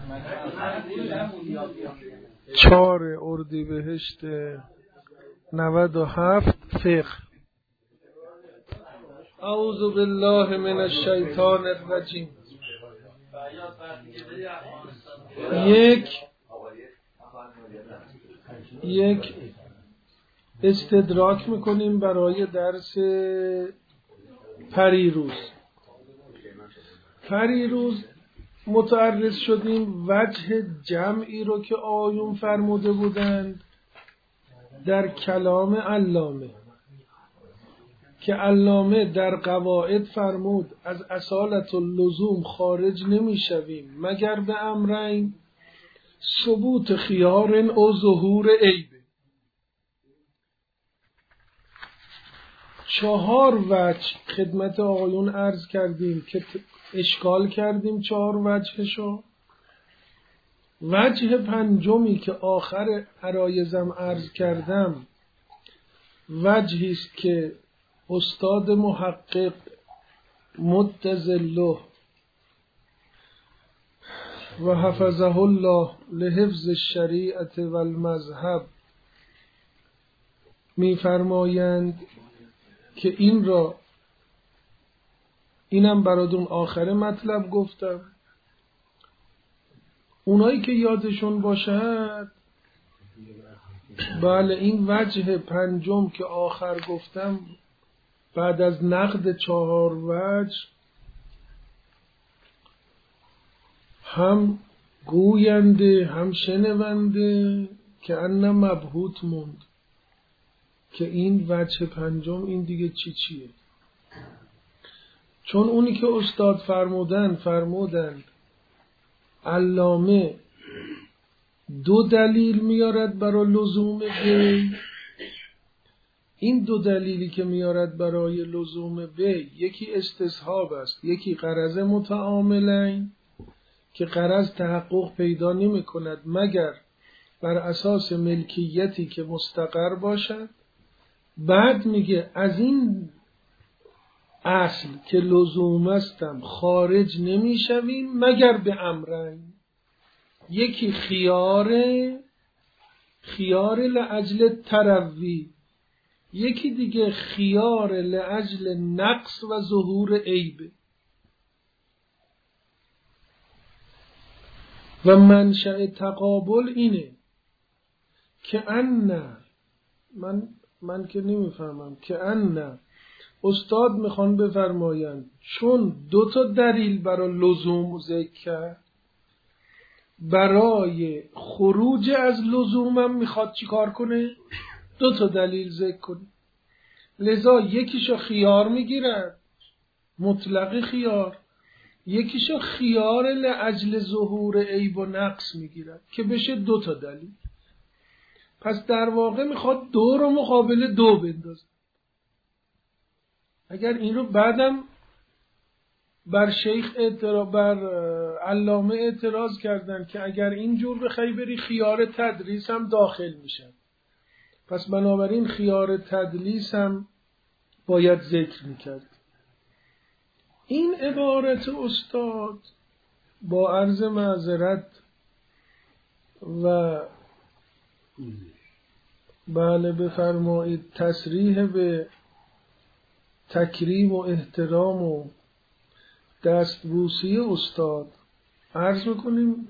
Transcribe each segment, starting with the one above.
4 اردیبهشت 97 فقه. اعوذ بالله من الشیطان الرجیم. یک استدراک میکنیم برای درس پریروز متعرض شدیم وجه جمعی رو که آیون فرموده بودند در کلام علامه، که علامه در قواعد فرمود از اصالت اللزوم خارج نمی شویم مگر به امرین: ثبوت خیار او ظهور عیب. 4 وجه خدمت آقایون عرض کردیم که اشکال کردیم 4 وجهشو. وجه پنجمی که آخر عرایزم عرض کردم وجهی است که استاد محقق مد ظله و حفظه الله لحفظ الشریعت و المذهب می‌فرمایند که اینم براتون آخر مطلب گفتم. اونایی که یادشون باشد، بله، این وجه پنجم که آخر گفتم بعد از نقد 4 وجه هم گوینده هم شنونده که ان مبهوت موند که این وجه پنجم این دیگه چیه. چون اونی که استاد فرمودن علامه 2 دلیل میارد برای لزوم بی. این 2 دلیلی که میارد برای لزوم بی، یکی استصحاب است، یکی غرض متعاملین که غرض تحقق پیدا نمی کند مگر بر اساس ملکیتی که مستقر باشد. بعد میگه از این اصل که لزوم استم خارج نمیشویم مگر به امرین: یکی خیار لاجل تروی، یکی دیگه خیار لاجل نقص و ظهور عیب. و منشأ تقابل اینه که من که نمیفهمم که استاد میخوان بفرمایند چون 2 تا دلیل برای لزوم ذکر کرد، برای خروج از لزومم میخواد چیکار کنه؟ 2 تا دلیل ذکر کنه. لذا یکیشو خیار میگیرد، مطلق خیار، یکیشو خیار لاجل ظهور عیب و نقص میگیرد که بشه 2 تا دلیل. پس در واقع میخواد 2 رو مقابل 2 بندازه. اگر این رو بعدم بر علامه اعتراض کردن که اگر اینجور بخوای بری خیار تدلیس هم داخل میشن، پس بنابراین خیار تدلیس هم باید ذکر میکرد. این عبارت استاد با عرض معذرت و بله بفرمایید تصریح به تکریم و احترام و دستبوسی استاد عرض میکنیم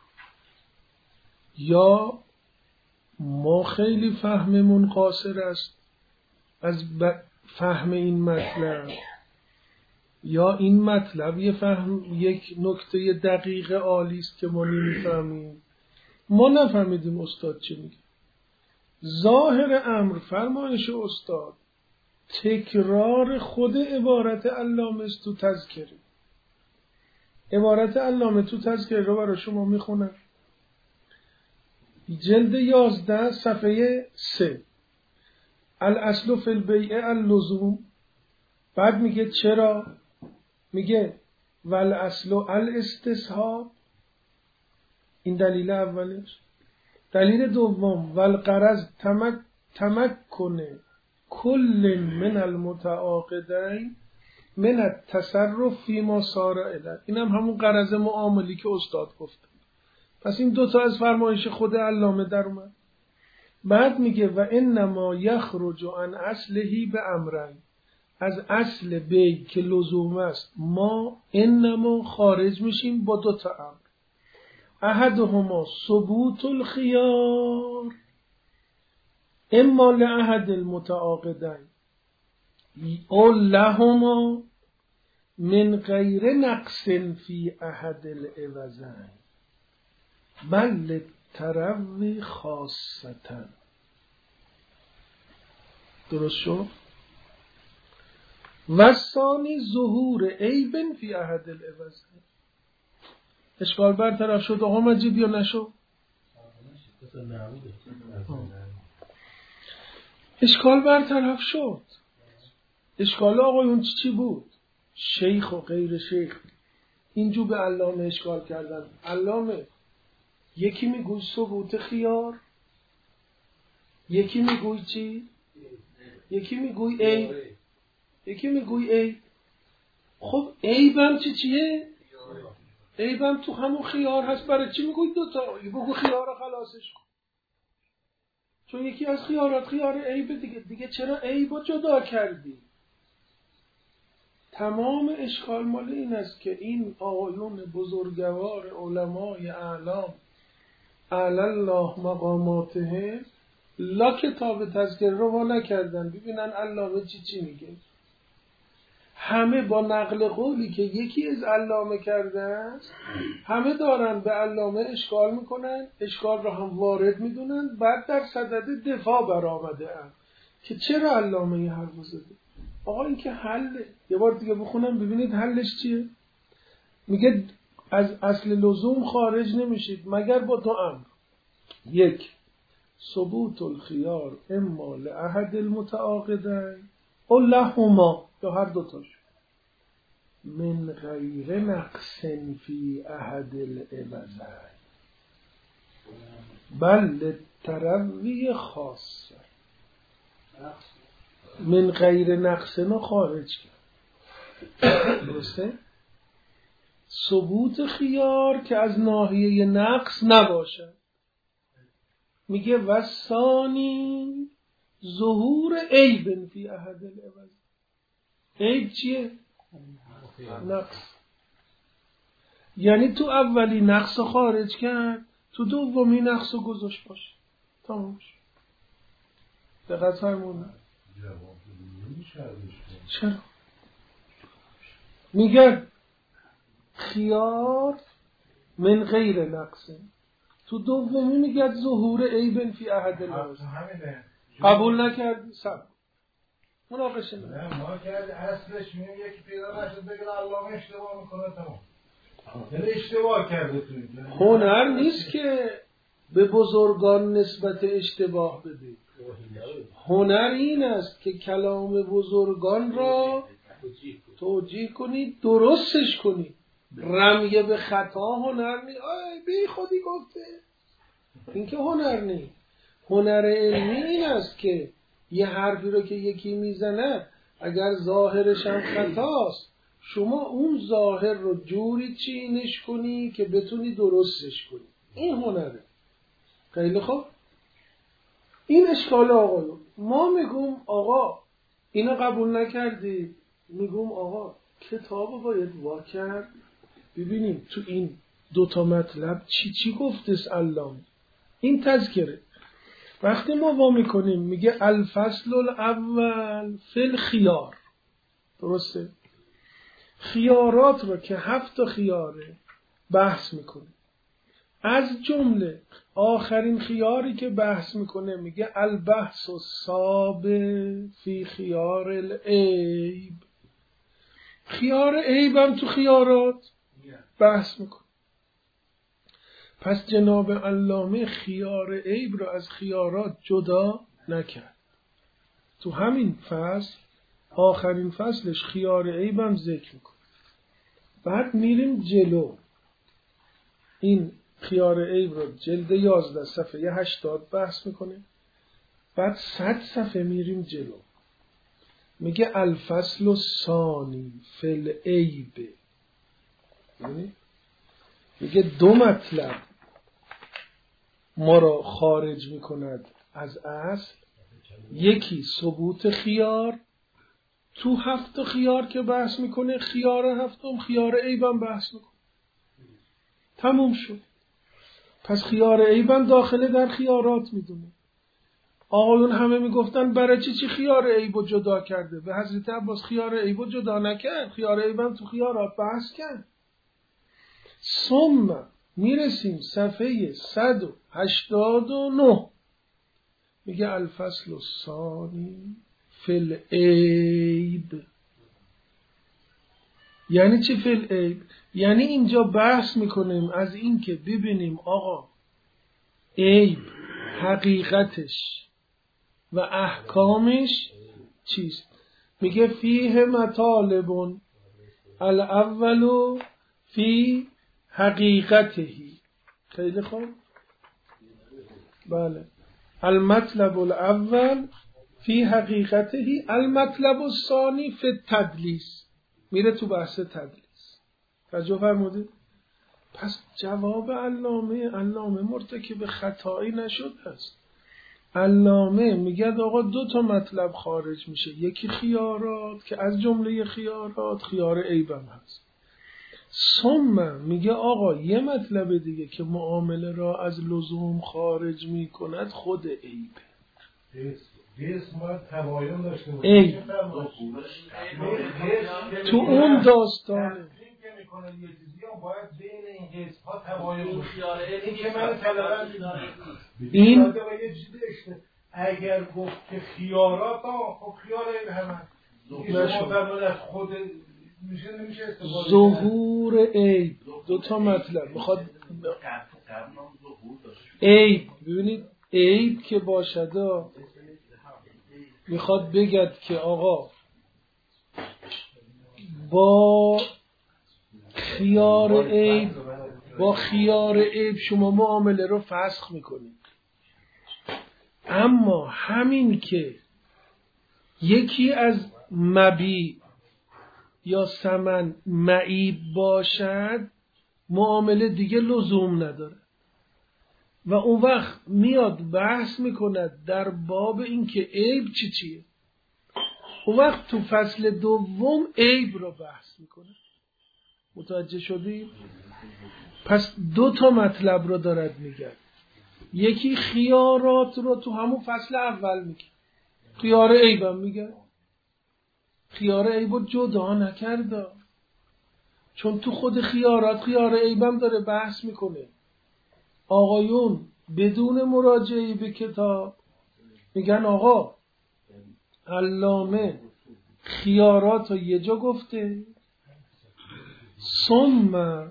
یا ما خیلی فهممون قاصر است از فهم این مطلب، یا این مطلب یک نکته دقیق عالی است که ما نمیفهمیم. ما نفهمیدیم استاد چی میگه. ظاهر امر فرمایش استاد تکرار خود عبارت علامه است تو تذکره. عبارت علامه تو تذکره رو برای شما میخونم. جلد 11 صفحه 3. الاصل فی البیع اللزوم. بعد میگه چرا؟ میگه والاصل الاستصحاب. این دلیل اولش. دلیل دوم والغرض تمکن کل من المتعاقدین من التصرف فیما صار الیه. اینم همون غرض معاملی که استاد گفت. پس این دوتا از فرمایش خود علامه در اومد. بعد میگه و انما یخرج عن اصلهی به امرین، از اصل بی که لزوم است ما انما خارج میشیم با دوتا امر. احدهما ثبوت الخیار اما لأحد المتعاقدین او لهما من غیر نقص فی احد العوضین بل تروی خاصتا. درست شد؟ و ثانی ظهور عیب فی احد العوضین. اشکال برطرف شد آقا مجید یا نشد؟ اشکال برطرف شد. اشکال آقایون چی بود؟ شیخ و غیر شیخ اینجور به علامه اشکال کردن. علامه یکی میگوی ثبوت خیار، یکی میگوی چی؟ یکی میگوی عیب، یکی میگوی عیب. خب عیبم چیه؟ عیبم تو همون خیار هست. برای چی میگوی دوتا؟ بگو خیار رو خلاصش کن، چون یکی از خیارات خیار عیب دیگه چرا عیب رو جدا کردی؟ تمام اشکال مال این است که این آقایون بزرگوار علمای اعلام اعلی الله مقاماتهم لا کتاب تذکره رو وا نکردن ببینن علامه چی میگه. همه با نقل قولی که یکی از علامه کرده است همه دارن به علامه اشکال میکنن، اشکال رو هم وارد میدونن، بعد در صدد دفاع برآمده اند که چرا علامه این حرف زده. آقا این که حله. یه بار دیگه بخونم ببینید حلش چیه. میگه از اصل لزوم خارج نمیشید مگر با دو امر. یک، ثبوت الخیار اما لأحد المتعاقدین او لهما، یا هر دوتاش، من غیر نقص فی احد العوضین بل تروی خاصه. من غیر نقص ما خارج کرد. درسته؟ ثبوت خیار که از ناحیه نقص نباشه. میگه و ثانی ظهور عیب فی احد العوض. عیب چیه؟ نقص. یعنی تو اولی نقص خارج کرد، تو دومی نقص گذاشت باشه. تمام شد. دقت فرمودن. چرا؟ میگه خیار من غیر نقص، تو دومی میگه ظهور عیب فی احد العوض. قبول نکردی سب مناقشه نه ما کرد اصلش میگه یکی پیدا نشد بگه علامه اشتباه میکنه. تمام یعنی اشتباه کرده تو اینجا. هنر نیست که به بزرگان نسبت اشتباه بده. هنر این است که کلام بزرگان را توجیه کنی، درستش کنی. رمیه به خطا هنر نیست. بی خودی گفته این که هنر نیست. هنر علمی این است که یه حرفی رو که یکی میزنه اگر ظاهرش هم خطاست شما اون ظاهر رو جوری چینش کنی که بتونی درستش کنی. این هنره. خیلی خوب. این اشکال آقایون. ما میگم آقا اینو قبول نکردی، میگم آقا کتابو باید وا کرد ببینیم تو این دوتا مطلب چی گفتس علامه. این تذکره وقتی ما وا میکنیم میگه الفصل الاول فی الخیار. درسته؟ خیارات رو که 7 خیاره بحث میکنه. از جمله آخرین خیاری که بحث میکنه میگه البحث السابع فی خیار العیب. خیار عیب هم تو خیارات بحث میکنه. پس جناب علامه خیار عیب رو از خیارات جدا نکرد. تو همین فصل آخرین فصلش خیار عیب هم ذکر میکنه. بعد میریم جلو. این خیار عیب رو جلد 11 صفحه 80 بحث میکنه. بعد 100 صفحه میریم جلو میگه الفصل الثانی فی العیب. میگه 2 مطلب ما را خارج میکند از اصل. یکی ثبوت خیار، تو 7 خیار که بحث میکنه، خیار هفتم خیار عیبم بحث میکنه، تموم شد. پس خیار عیبم داخله در خیارات میدونه. آقایون همه میگفتن برای چی خیار عیبو جدا کرده؟ به حضرت عباس خیار عیبو جدا نکرد، خیار عیبم تو خیارات بحث کرد. ثم میرسیم صفحه 189 میگه الفصل الثانی فی العیب. یعنی چی فی العیب؟ یعنی اینجا بحث میکنیم از این که ببینیم آقا عیب حقیقتش و احکامش چیست. میگه فیه مطالب الاول فی حقیقتهی. خیلی خوب، بله. المطلب الاول فی حقیقتهی، المطلب الثانی فی التدلیس. میره تو بحث تدلیس. توجه فرمودید؟ پس جواب علامه مرتکب خطایی نشده است. علامه میگه آقا 2 مطلب خارج میشه، یکی خیارات که از جمله خیارات خیار عیبم هست. ثم میگه آقا یه مطلب دیگه که معامله را از لزوم خارج میکند خود عیبه. عیب تو اون داستانه باید بین این حس ها تباین باشه. این که من این یه چیزی داشته اگر گفت که خیارات خب خیار این همه از خود نمیشه استفاده. ظهور عیب 2 مطلب میخواد. عیب ببینید، عیب که باشد میخواد بگد که آقا با خیار عیب شما معامله رو فسخ میکنید. اما همین که یکی از مبیع یا ثمن معیب باشد معامله دیگه لزوم نداره و اون وقت میاد بحث میکند در باب این که عیب چیه. اون وقت تو فصل دوم عیب رو بحث میکنه. متوجه شدید؟ پس 2 مطلب رو دارد میگه. یکی خیارات رو تو همون فصل اول میگه، خیار عیبم میگه. خیار عیبو جدا نکرده، چون تو خود خیارات خیار عیبم داره بحث میکنه. آقایون بدون مراجعه به کتاب میگن آقا علامه خیارات رو یه جا گفته، ثم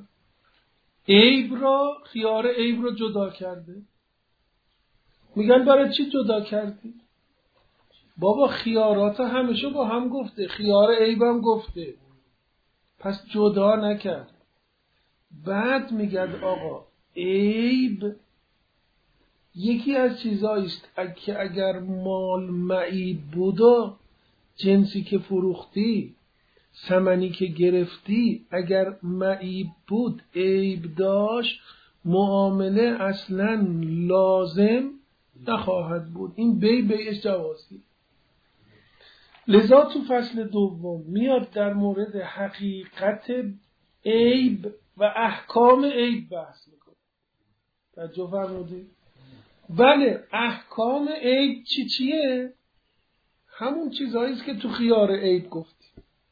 خیار عیب رو جدا کرده. میگن برای چی جدا کردی؟ بابا خیارات همیشه با هم گفته، خیار عیبم گفته، پس جدا نکرد. بعد میگن آقا عیب یکی از چیزاییست که اگر مال معیب بودا، جنسی که فروختی، ثمنی که گرفتی، اگر معیب بود، عیب داشت، معامله اصلا لازم نخواهد بود. این بیعش جوازی. لذا تو فصل دوم میاد در مورد حقیقت عیب و احکام عیب بحث میکنه. توجه فرمودید؟ بله، احکام عیب چیه؟ همون چیزهاییست که تو خیار عیب گفتی.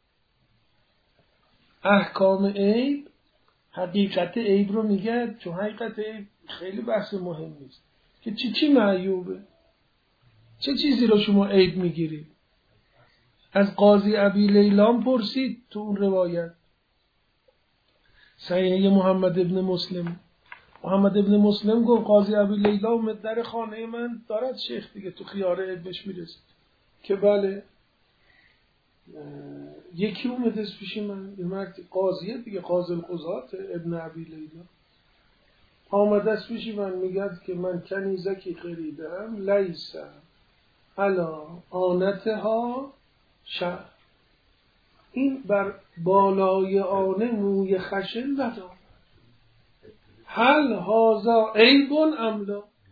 احکام عیب حقیقت عیب رو میگه، چون حقیقت عیب خیلی بحث مهم نیست که چی معیوبه، چه چیزی رو شما عیب میگیرید. از قاضی ابی لیلام پرسید تو اون روایت صحیح محمد ابن مسلم گفت قاضی ابی لیلا اومد در خانه من، دارد شیخ دیگه تو خیار عیبش میرسید که بله. یکی اومد از پیش من، یه مرد قاضیه دیگه، قاضی القضات ابن ابی لیلا، آمد از پیش من میگد که من کنیزکی خریدم، لیسا علا آنتها شهر، این بر بالای آنه موی خشن ندارد، هل هازا عیبون ام لا؟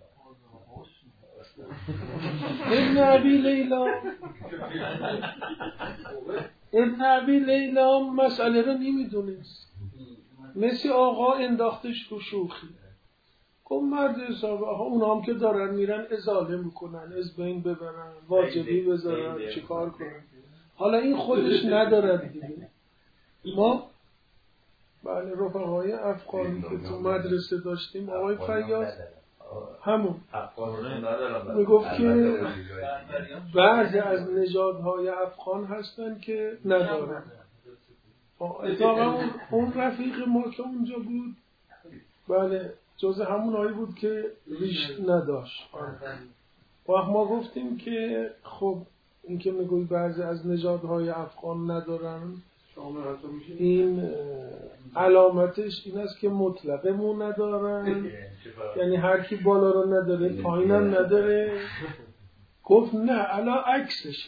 ابن ابی لیلا مسئله رو نمیدونست، مثل آقا انداختش تو شوخی. گفت مرد حساب آقا اونا هم که دارن میرن ازاله میکنن، از بین ببرن، واجبی بذارن، چیکار کنن. حالا این خودش ندارد دیگه. ما بله رفقای افغانی که تو مدرسه داشتیم، آقای فیاض همون میگفت که بعضی از نژادهای افغان هستن که ندارن. اتفاقا اون رفیق ما که اونجا بود بله جز همون هایی بود که ریش نداشت. وقت ما گفتیم که خب این که میگوی بعضی از نژادهای افغان ندارن، این علامتش این است که مطلقمون ندارن، یعنی هر کی بالا رو نداره پایینم نداره. گفت نه علا عکسش.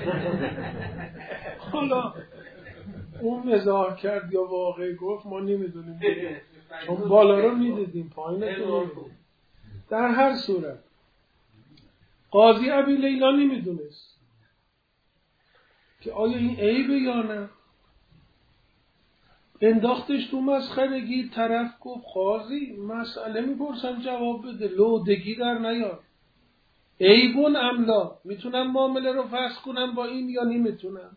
حالا اون مزاح کرد یا واقعی گفت ما نمیدونیم، چون بالا رو میدیدیم پایین رو نمیدونیم. در هر صورت قاضی ابی لیلا نمیدونست که آیا این عیبه یا نه. انداختش تو مسخرگی. طرف گفت قاضی مسئله میپرسم جواب بده، لودگی در نیار. عیبون املا، میتونم معامله رو فسخ کنم با این یا نمیتونم؟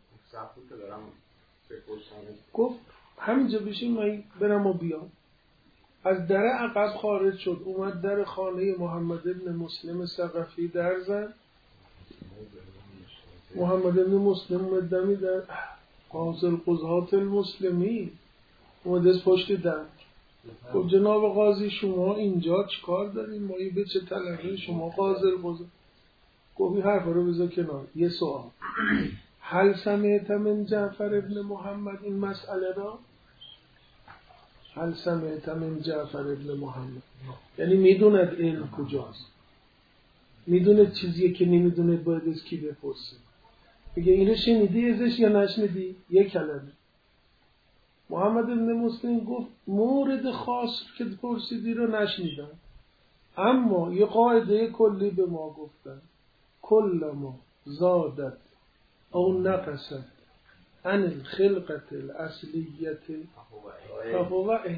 گفت همینجا بشین من برم و بیام. از در عقب خارج شد، اومد در خانه محمد ابن مسلم ثقفی در زد. محمد ابن مسلم مدمی در قاضی القضات المسلمی اومد از پشت در. گفت جناب قاضی شما اینجا چیکار دارین؟ ما به چه طلبه شما قاضی القضات؟ گفت این حرف رو بذار کنار. یه سوال، هل سمعت من جعفر ابن محمد این مسئله را؟ هل سمعت من جعفر ابن محمد، یعنی میدوند علم کجاست، میدوند چیزیه که نمیدوند باید از کی بپرسه. میگه اینو شنیدی ازش یا نشنیدی؟ یک کلمه. محمد ابن مسلم گفت مورد خاص که پرسیدی رو نشنیدم، اما یه قاعده کلی به ما گفتن، کل ما زادت او نقصت عن الخلقت الاصلیت فهو عیب.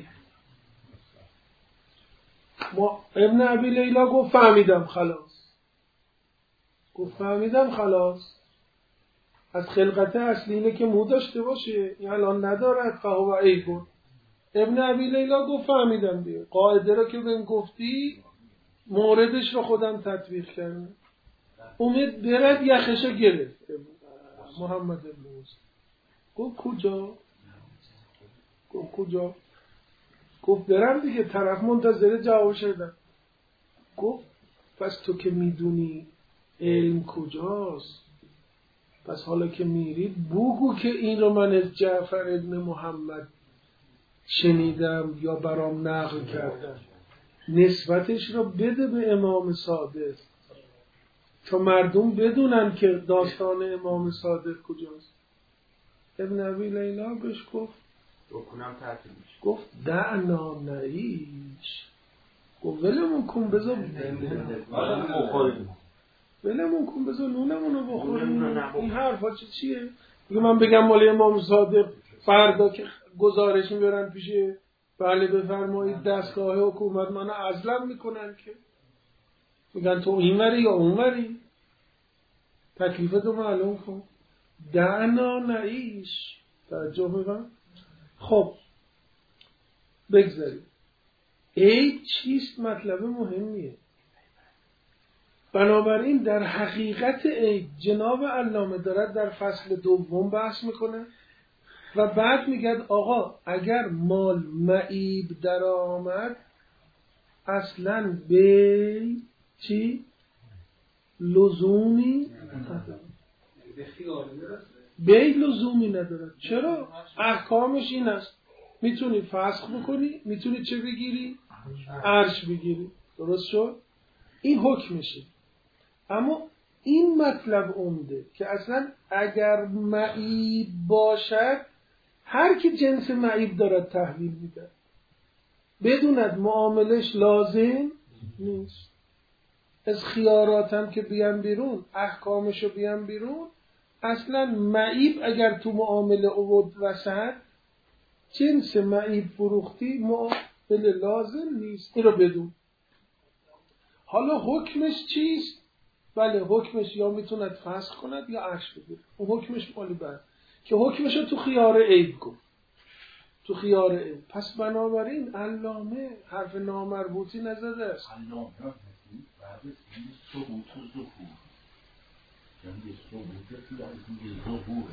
ابن ابی لیلا گفت فهمیدم خلاص. گفت فهمیدم خلاص، از خلقت اصلی اینه که مو داشته باشه، این الان ندارد فهو عیب. ابن ابی لیلا گفت فهمیدم دیگه، قاعده رو که بهم گفتی موردش رو خودم تطبیق کردم. امید برد یخشو گرفت. محمد ابن مسلم گفت کجا؟ گفت کجا؟ گفت برم دیگه، طرف منتظر جواب شدن. گفت پس تو که میدونی علم کجاست، پس حالا که میری بگو که این رو من از جعفر ابن محمد شنیدم یا برام نقل کردم، نسبتش رو بده به امام صادق تا مردم بدونن که داستان امام صادق کجاست. ابن ابی لیلا بهش گفت دعنا نعیش. گفت ولمون کن بذار ولمون کن بذار نونمونو بخوریم. این حرفا چیه؟ میگه من بگم مال امام صادق فردا که گزارش میبرن پیش بله بفرمایید دستگاه حکومت منو عزلم میکنن که میگن تو اینوری یا اونوری، تکلیفتو معلوم کن. دعنا نعیش. توجه بکن. خب بگذاریم عیب چیست؟ مطلب مهمیه. بنابراین در حقیقت عیب جناب علامه دارد در فصل دوم بحث میکنه و بعد میگه آقا اگر مال معیب در آمد اصلا به چی؟ لزومی نداره. به لزومی نداره. چرا؟ احکامش این است، میتونی فسخ بکنی، میتونی چه بگیری؟ عرش بگیری. درست شد؟ این حکمشه. اما این مطلب عمده که اصلا اگر معیب باشد هر کی جنس معیب دارد تحویل میده، بدوند معاملش لازم نیست. از خیاراتم که بیان بیرون، احکامشو بیان بیرون، اصلا معیب اگر تو معامله اوود وسط، جنس معیب فروختی معامله لازم نیست. این رو بدون. حالا حکمش چیست؟ بله حکمش یا میتوند فسخ کند یا عرش بگیره. اون حکمش مالی بعد که حکمش رو تو خیار عیب گفت. تو خیار عیب. پس بنابراین علامه حرف نامربوطی نزده است. علامه بعد از این ثبوت و ظهور، یعنی ثبوت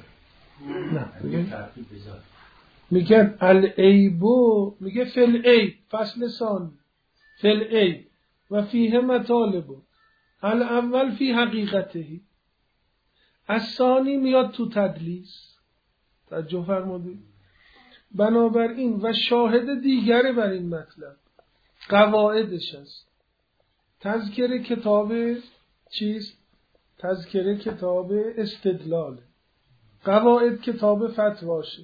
ظهور میگن العیبو، میگه فل عیب، فصل ثانی، فل عیب و فیه مطالبو، الاول فی حقیقتهی، الثانی میاد تو تدلیس. توجه فرمودید؟ بنابراین و شاهد دیگری بر این مطلب قواعدش است. تذکره کتاب چیست؟ تذکره کتاب استدلال. قواعد کتاب فتواشه.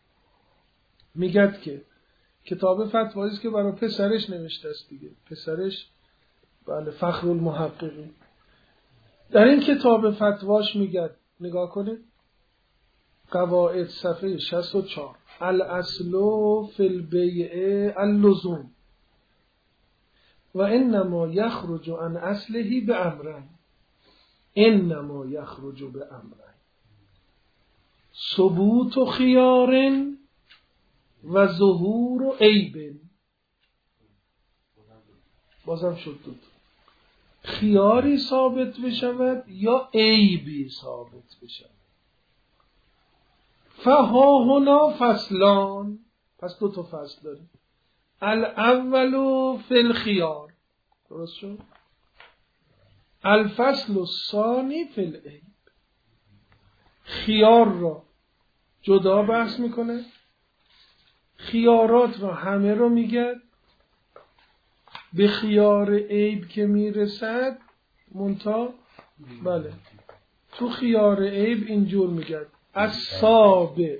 میگد که کتاب فتوایی است که برای پسرش نوشته است دیگه. پسرش بله فخر المحققین. در این کتاب فتواش میگد، نگاه کنید، قواعد صفحه 64، الاصل فی البیع اللزوم و انما یخرج عن اصله بامرین، انما یخرج بامرین، ثبوت خیار و ظهور عیب. بازم شد دو. خیاری ثابت بشود یا عیبی ثابت بشود. فها هنا فصلان، پس دو تا فصل داریم. الاول فی الخیار، درست شد؟ الفصل الثانی فی العیب. خیار را جدا بحث میکنه، خیارات را همه رو میگه، به خیار عیب که میرسد منتها بله تو خیار عیب اینجور میگه السابع،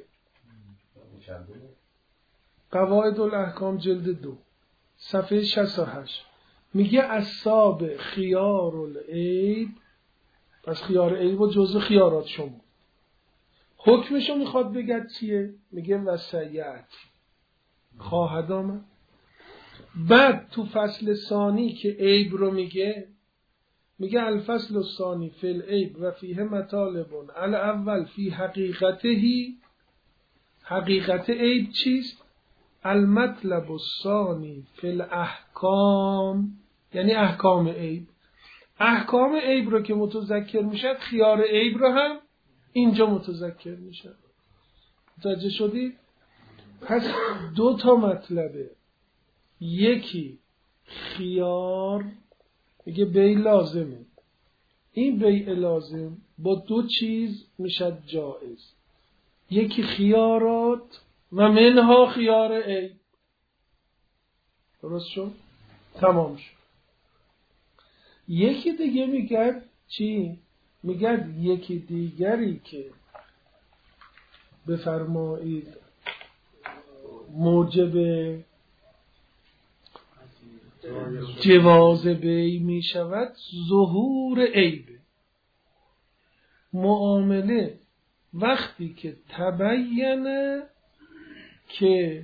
قواعد الاحکام جلد 2 صفحه 68 میگه السابع خیار العیب. پس خیار عیب و جزء خیارات شما. حکمشو میخواد بگه چیه؟ میگه وسیعت خواهد آمد. بعد تو فصل ثانی که عیب رو میگه الفصل الثانی فی العیب و فیه مطالب، الاول فی حقیقتهی. حقیقت عیب چیست؟ المطلب الثانی فی الاحکام، یعنی احکام عیب. احکام عیب رو که متذکر میشه، خیار عیب رو هم اینجا متذکر میشه. متوجه شدید؟ پس دو تا مطلبه. یکی خیار، میگه بیع لازمه. این بیع لازم با دو چیز میشه جائز. یکی خیارات و منها خیار عیب. درست شد؟ تمام شد. یکی دیگه میگه چی؟ میگه یکی دیگری که بفرمایید موجب جواز بیع می شود ظهور عیب. معامله وقتی که تبینه که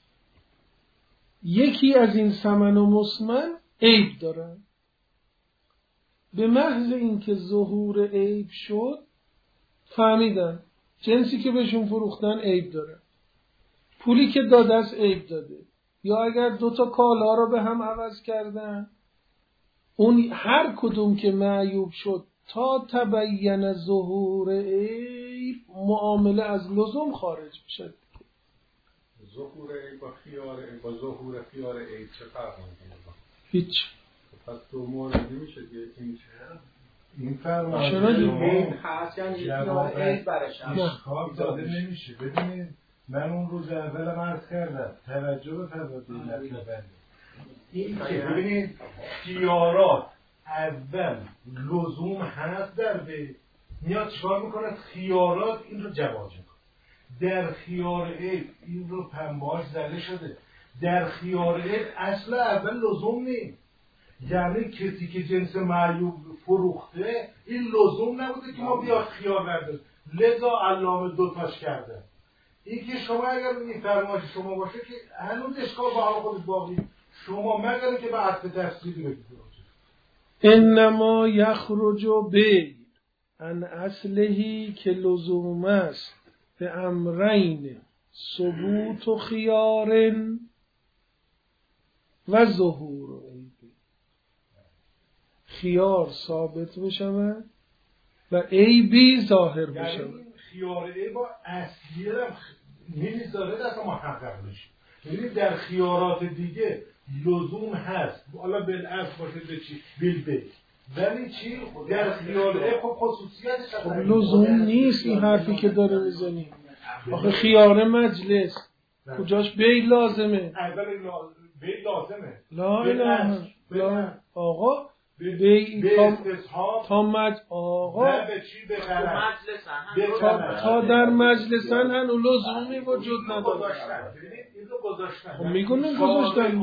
یکی از این ثمن و مسمن عیب دارن، به محض اینکه ظهور عیب شد فهمیدن جنسی که بهشون فروختن عیب داره، پولی که داده است عیب داده، یا اگر دوتا کالا رو به هم عوض کردن، اون هر کدوم که معیوب شد تا تبین ظهور عیب معامله از لزوم خارج میشه. ظهور عیب با خیار عیب با ظهور خیار عیب چه فرق میکنه؟ هیچ. پس دو موردی میشه که این فرق این هست یعنی خیار عیب برش اشکال داده نمیشه. ببینید من اون روز اول عرض کردم توجه بفرمایید این که ببینید خیارات اول لزوم هست در بیع، میاد چیکار میکنه؟ خیارات این رو جواز میکنه. در خیار عیب این رو پنبهاش زده شده. در خیار عیب اصل اول لزوم نیست، یعنی کسی که جنس معیوب فروخته این لزوم نبوده که ما بیا خیار نداریم، لذا علامه دوتاش کرده. این که شما اگر این فرمایش شما باشه که هنوز اشکال با حال خودت باقی، شما مگر که به عطف تفسیری بگید انما یخرج بی عن اصلهی که لزوم است به امرین ثبوت و خیار و ظهور عیب. خیار ثابت بشود و عیبی ظاهر بشود. یعنی خیار عیب با اصلی هم نمیذاره دست محقق بشه. یعنی در خیارات دیگه لزوم هست، حالا بالعکس باشه به چی؟ بالبیت. ولی چی؟ در خیار عیب خب خصوصیتش خب لزوم نیست این حرفی که داره میزنی. آخه خیار مجلس کجاش بی لازمه؟ اول بی لازمه. لا اله لا آقا بی تا آقا تا در مجلسن هنو لزومی وجود نداره. خب میگونم گذاشتن.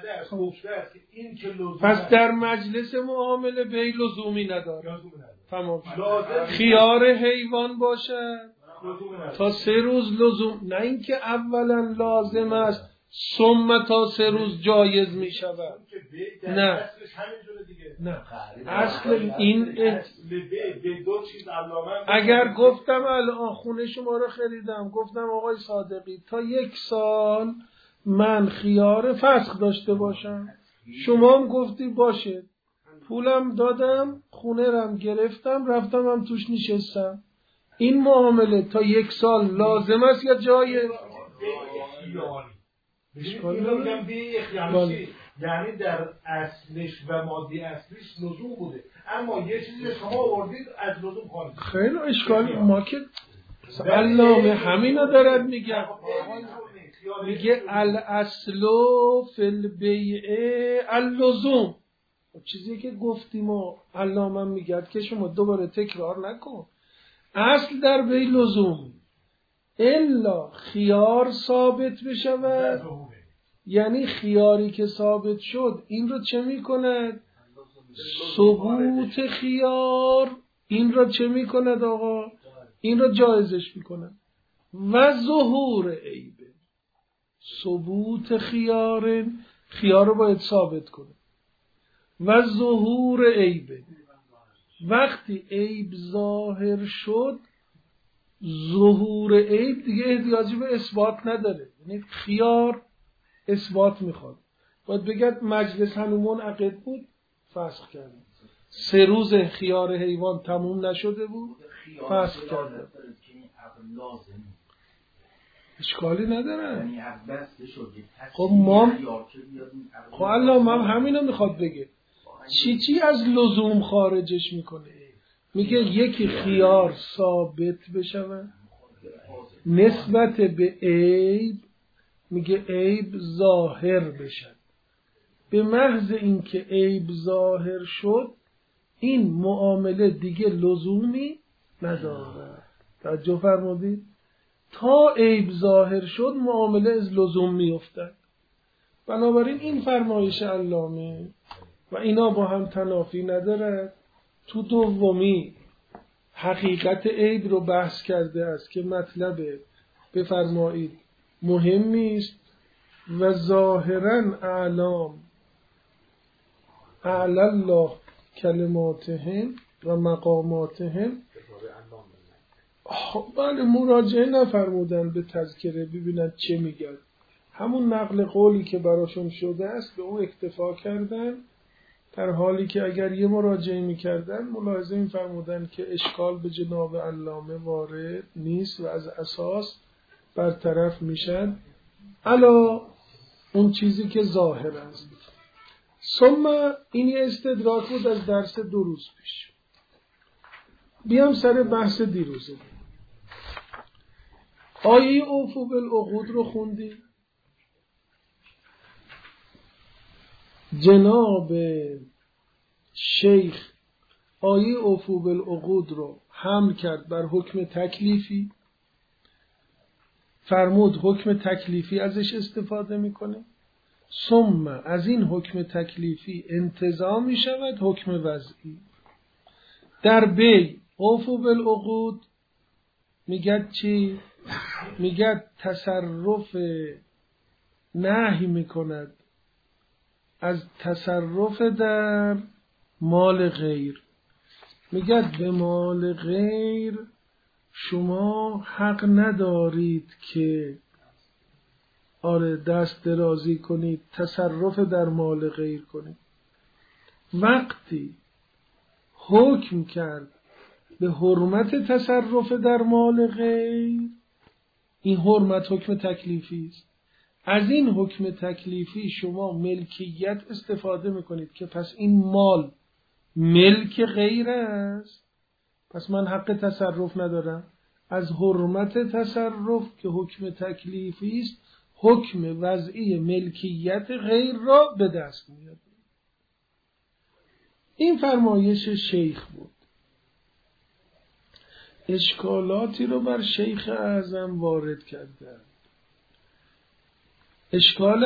پس در مجلس معامله بی لزومی نداره. تمام شد. خیار حیوان باشه تا 3 روز لزوم، نه اینکه اولا لازم است ثم تا 3 روز جایز می شود. نه اصل این اگر گفتم الان خونه شما رو خریدم، گفتم آقای صادقی تا 1 سال من خیار فسخ داشته باشم، شما هم گفتی باشه، پولم دادم، خونه رم گرفتم، رفتم هم توش نشستم، این معامله تا 1 سال لازم است یا جایز؟ یعنی در اصلش و مادی اصلش لزوم بوده، اما یه چیزی شما آوردید از لزوم خارج. خیلی اشکال ما که علامه همینا دارد میگه، میگه الاصل فی البیع اللزوم. چیزی که گفتیم و علامه میگه که شما دوباره تکرار نکن. اصل در بیع لزوم الا خیار ثابت بشود، یعنی خیاری که ثابت شد این رو چه میکند؟ ثبوت خیار این رو چه میکند آقا؟ این رو جایزش میکند. و ظهور عیب، ثبوت خیار رو باید ثابت کنه و ظهور عیب. وقتی عیب ظاهر شد ظهور عیب دیگه احتیاجی به اثبات نداره، یعنی خیار اثبات میخواد، باید بگید مجلس هنو منعقد بود فسخ کرده، 3 روز خیار حیوان تموم نشده بود فسخ کرده. اشکالی نداره. خب ما خب الله من همینو میخواد بگه چی از لزوم خارجش میکنه؟ میگه یکی خیار ثابت بشود نسبت به عیب، میگه عیب ظاهر بشد. به محض اینکه عیب ظاهر شد این معامله دیگه لزومی نداره. توجه فرمودید؟ تا عیب ظاهر شد معامله از لزوم میافتد. بنابراین این فرمایش علامه و اینا با هم تنافی ندارد. تو دومی حقیقت عیب رو بحث کرده است که مطلب بفرمایید مهمی است و ظاهرا اعلام اعلی الله کلماتهم و مقاماتهم. بله مراجعه نفرمودن به تذکره ببینن چه میگن، همون نقل قولی که براشون شده است به اون اکتفا کردن، در حالی که اگر یه مراجعه میکردن ملاحظه میفرمودن که اشکال به جناب علامه وارد نیست و از اساس برطرف میشن علا اون چیزی که ظاهر است. ثم این استدراک بود از درس 2 روز پیش. بیام سر بحث دیروزه. آیه اوفو بالعقود رو خوندی؟ جناب شیخ آیه اوفو بالعقود رو حمل کرد بر حکم تکلیفی، فرمود حکم تکلیفی ازش استفاده میکنه. ثم از این حکم تکلیفی انتزاع می شود حکم وضعی. در بی اوفو بالعقود میگد چی؟ میگد تصرف نهی میکند از تصرف در مال غیر. میگد به مال غیر شما حق ندارید که دست درازی کنید، تصرف در مال غیر کنید. وقتی حکم کرد به حرمت تصرف در مال غیر، این حرمت حکم تکلیفی است. از این حکم تکلیفی شما ملکیت استفاده میکنید که پس این مال ملک غیر است، پس من حق تصرف ندارم. از حرمت تصرف که حکم تکلیفی است، حکم وضعی ملکیت غیر را به دست میاد. این فرمایش شیخ بود. اشکالاتی رو بر شیخ اعظم وارد کردند. اشکال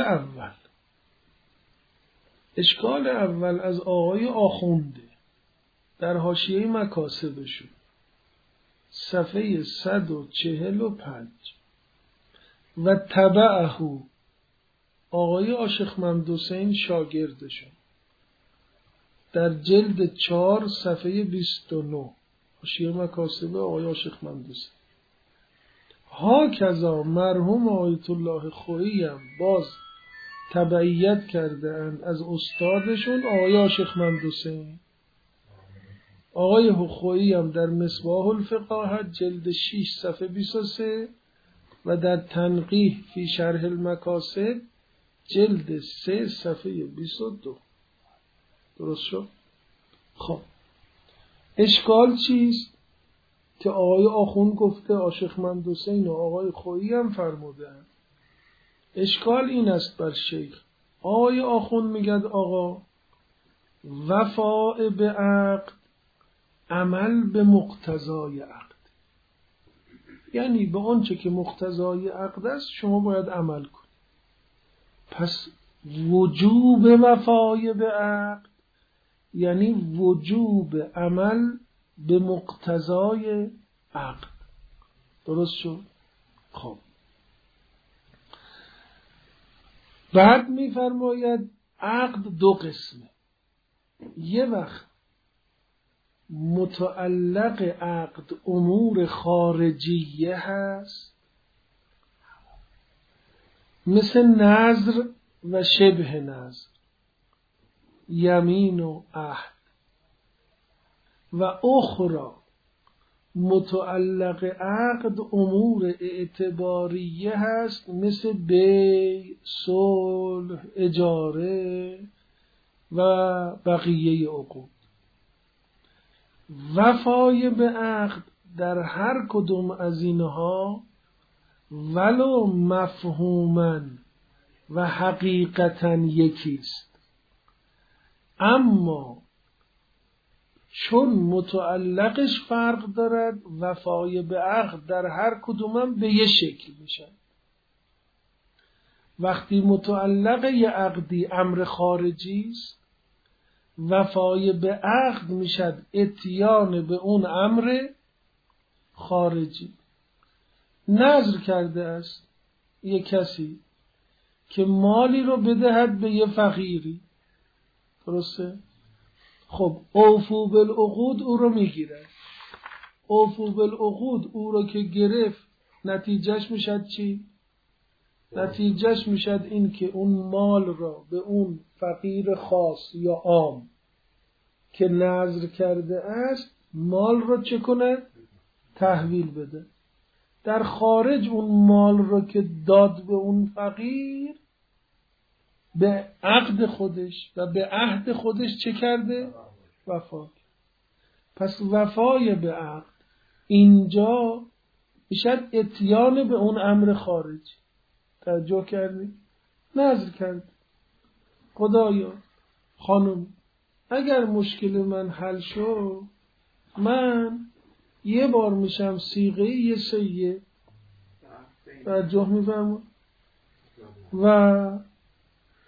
اول از آقای آخونده در حاشیه مکاسبشون صفحه 145 و تبعه آقای عاشق محمد حسین شاگردشون در جلد 4 صفحه 29 حاشیه مکاسب آقای عاشق محمد حسین. ها کذا مرحوم آیت الله خویی هم باز تبعیت کرده اند از استادشون آقای عاشق محمد حسین. آقای خویی هم در مصباح الفقاهه جلد 6 صفحه 23 و در تنقیح فی شرح المکاسب جلد 3 صفحه 22. درست شد؟ خب اشکال چیست؟ که آقای آخوند گفته عاشق محمد حسین و آقای خویی هم فرمودن. اشکال این است بر شیخ. آقای آخوند میگد آقا وفاء به عقد عمل به مقتضای عقد، یعنی به آنچه که مقتضای عقد است شما باید عمل کنید. پس وجوب وفای به عقد یعنی وجوب عمل به مقتضای عقد. درست شد؟ خب بعد می‌فرماید عقد دو قسمه. یه وقت متعلق عقد امور خارجیه هست مثل نذر و شبه نذر، یمین و عهد، و اخرى متعلق عقد امور اعتباریه هست مثل بیع، صلح، اجاره و بقیه عقود. وفای به عقد در هر کدوم از اینها ولو مفهوماً و حقیقتاً یکیست، اما چون متعلقش فرق دارد وفای به عقد در هر کدومم به یه شکل میشه. وقتی متعلق یه عقدی امر خارجی است وفای به عقد میشد اتیان به اون امر خارجی. نذر کرده است یه کسی که مالی رو بدهد به یه فقیری، درسته؟ خب اوفو بالعقود او رو میگیره. اوفو بالعقود او رو که گرفت نتیجهش میشد چی؟ نتیجهش میشد این که اون مال را به اون فقیر خاص یا عام که نذر کرده است مال را چه کنه؟ تحویل بده. در خارج اون مال را که داد به اون فقیر به عقد خودش و به عهد خودش چه کرده؟ وفا. پس وفای به عقد اینجا میشد اتیان به اون امر خارجی. توجه کردی؟ نذر کرد خدایا خانم اگر مشکل من حل شد من یه بار میشم صیغه یه سید. توجه میفرمون و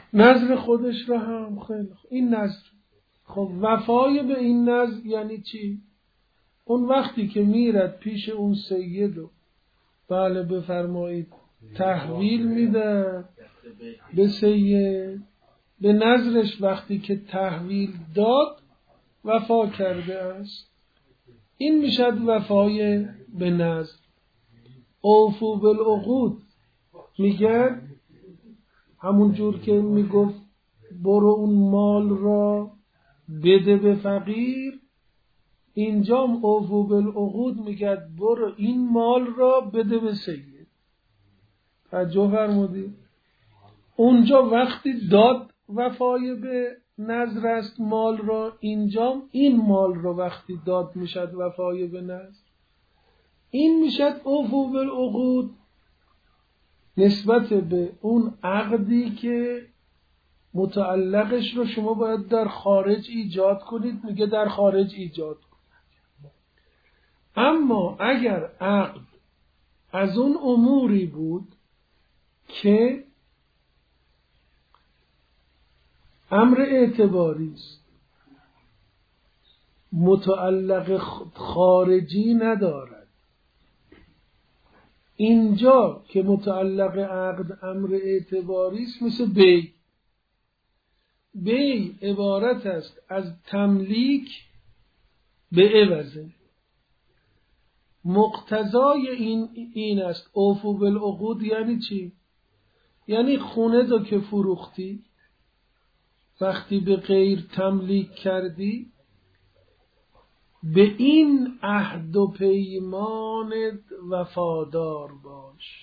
نظر خودش را هم خیلی خوب. این نظر. خب وفای به این نظر یعنی چی؟ اون وقتی که میرد پیش اون سید و بله بفرمایید تحویل میده به سید، به نظرش وقتی که تحویل داد وفا کرده است. این میشد وفای به نظر. اوفو بالعقود میگه همون جور که میگفت برو اون مال را بده به فقیر، اینجا اوفو بالعقود میگه برو این مال را بده به سید. توجه فرمودید؟ اونجا وقتی داد وفای به نظر است مال را، اینجا این مال را وقتی داد میشد وفای به نظر. این میشد اوفو بالعقود نسبت به اون عقدی که متعلقش رو شما باید در خارج ایجاد کنید، میگه در خارج ایجاد کنید. اما اگر عقد از اون اموری بود که امر اعتباری است، متعلق خارجی ندارد، اینجا که متعلق عقد امر اعتباری است مثل بی. بی عبارت است از تملیک به عوضه. مقتضای این است اوفو بالعقود یعنی چی؟ یعنی خونه دو که فروختی وقتی به غیر تملیک کردی به این عهد و پیمانت وفادار باش.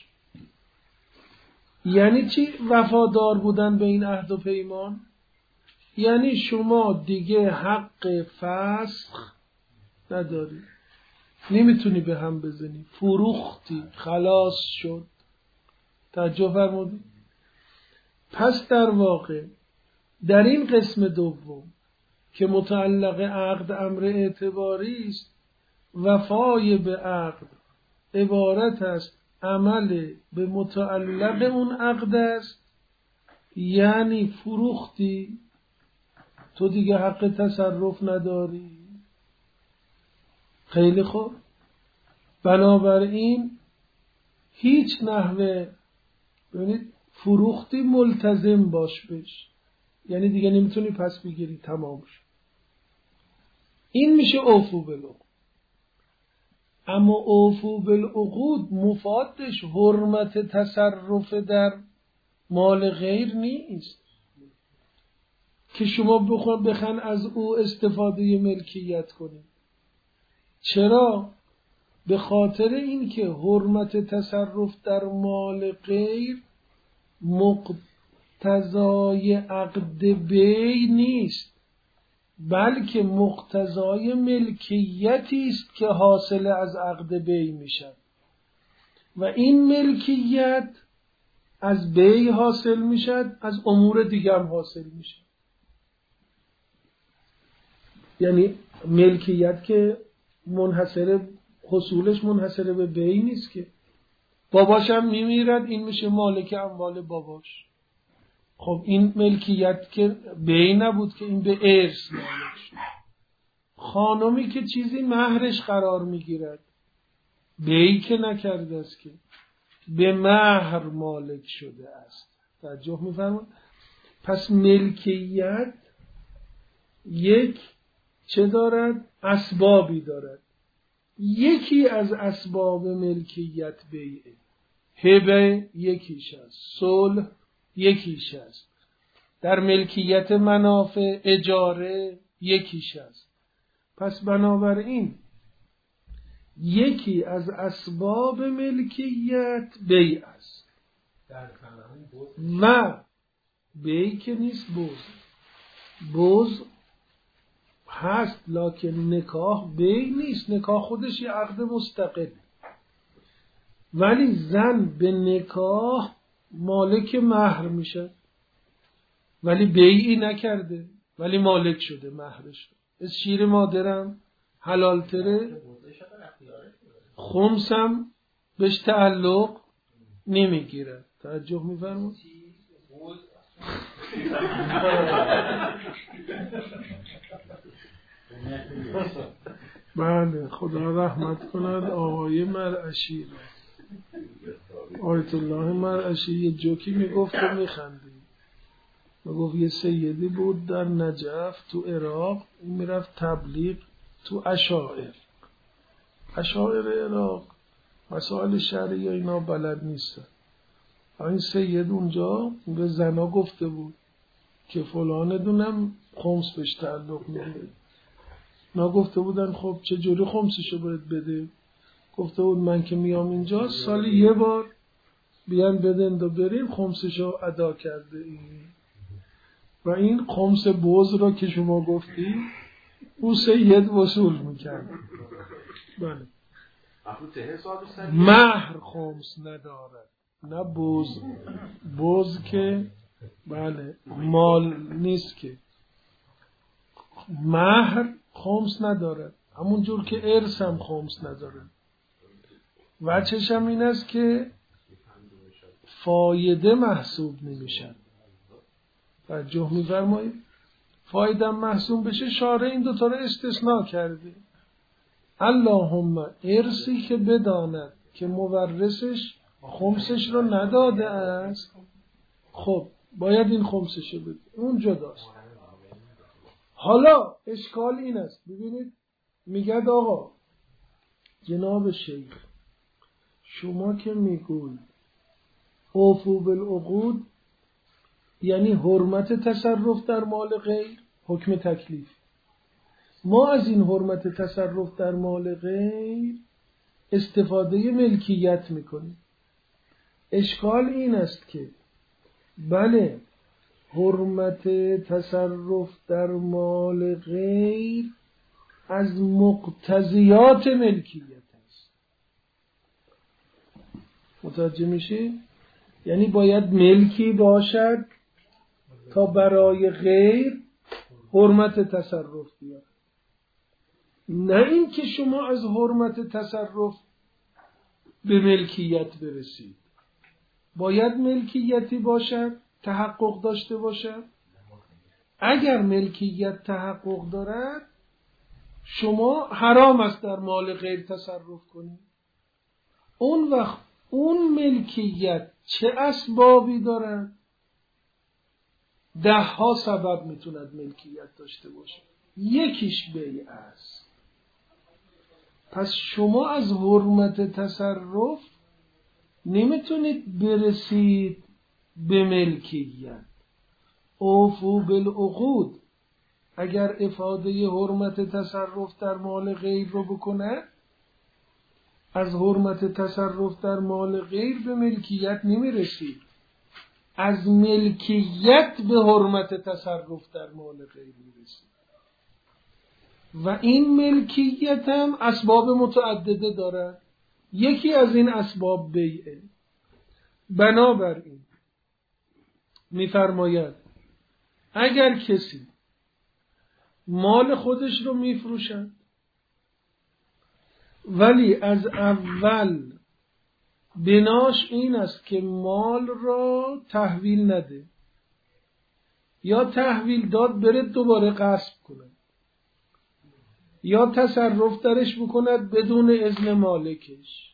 یعنی چی وفادار بودن به این عهد و پیمان؟ یعنی شما دیگه حق فسخ نداری، نمیتونی به هم بزنی، فروختی، خلاص شد. توجه فرمودید؟ پس در واقع در این قسم دوم که متعلق عقد امر اعتباری است، وفای به عقد عبارت است عمل به متعلق اون عقد است. یعنی فروختی، تو دیگه حق تصرف نداری. خیلی خوب. بنابراین هیچ نحوه ببینید فروختی ملتزم باش بش، یعنی دیگه نمیتونی پس بگیری، تمام شد. این میشه اوفو بالعقود. اما اوفو بالعقود مفادش حرمت تصرف در مال غیر نیست که شما بخوان از او استفاده ملکیت کنید. چرا؟ به خاطر اینکه حرمت تصرف در مال غیر مقتضای عقد بی نیست، بلکه مقتضای ملکیتی است که حاصل از عقد بی میشد و این ملکیت از بی حاصل میشد، از امور دیگه هم حاصل میشد. یعنی ملکیت که حصولش منحصر به بی نیست که باباش هم میمیرد، این میشه مالک اموال باباش. خب این ملکیت که بی نبود که این به ارث مالک شد. خانمی که چیزی مهرش قرار میگیرد بی که نکرده است که به مهر مالک شده است. توجه میفرمایید؟ پس ملکیت یک چه دارد؟ اسبابی دارد. یکی از اسباب ملکیت بیعه، هبه یکیش است، صلح یکیش است، در ملکیت منافع اجاره یکیش است. پس بنابراین یکی از اسباب ملکیت بیع است و بیع که نیست بوز هست، لکن نکاح بیع نیست. نکاح خودش یه عقد مستقل، ولی زن به نکاح مالک مهر میشه، ولی بیعی نکرده ولی مالک شده مهرش. از شیر مادرم حلال تره، خمسم بهش تعلق نمیگیره. توجه میفرمون؟ بله، خدا رحمت کند آقای مرعشی را. آیت الله مرعشی یه جوکی میگفت و میخندید. میگفت یه سیدی بود در نجف تو عراق، میرفت تبلیغ تو اشاعر عراق، مسائل شرعی اینا بلد نیستن. این سید اونجا به زنا گفته بود که فلان دونم خمس بهش تعلق میده. نا گفته بودن خب چجوری خمسشو باید بده؟ گفته بود من که میام اینجا سالی یه بار بیان بدن و بریم خمسشو ادا کرده این. و این خمس بوز را که شما گفتی او سید وصول میکرد. بله. مهر خمس ندارد، نه بوز که بله مال نیست که. مهر خمس ندارد، همون جور که ارث هم خمس ندارد. وجهش هم این است که فایده محسوب نمیشن. توجه می‌فرمایید؟ فایده محسوب بشه شارع این دوتا رو استثناء کرده. اللهم ارثی که بداند که مورثش خمسش رو نداده است، خب باید این خمسش رو بده، اون جداست. حالا اشکال این است، ببینید میگه آقا جناب شیخ شما که میگوید اوفو بالعقود یعنی حرمت تصرف در مال غیر، حکم تکلیف. ما از این حرمت تصرف در مال غیر استفاده ملکیت میکنیم. اشکال این است که بله حرمت تصرف در مال غیر از مقتضیات ملکیت است. متوجه میشی؟ یعنی باید ملکی باشد تا برای غیر حرمت تصرف بیاد. نه این که شما از حرمت تصرف به ملکیت برسید. باید ملکیتی باشد، تحقق داشته باشد. اگر ملکیت تحقق دارد شما حرام است در مال غیر تصرف کنید. اون وقت اون ملکیت چه اسبابی دارد؟ 10 سبب میتوند ملکیت داشته باشه. یکیش بیع است. پس شما از حرمت تصرف نمیتونید برسید به ملکیت. اوفو بالعقود اگر افاده حرمت تصرف در مال غیر رو بکنه، از حرمت تصرف در مال غیر به ملکیت نمیرسید. از ملکیت به حرمت تصرف در مال غیر میرسید. و این ملکیت هم اسباب متعدده دارد. یکی از این اسباب بیعه. بنابراین میفرماید اگر کسی مال خودش رو میفروشد ولی از اول بناش این است که مال را تحویل نده، یا تحویل داد بره دوباره غصب کند، یا تصرف درش بکند بدون اذن مالکش،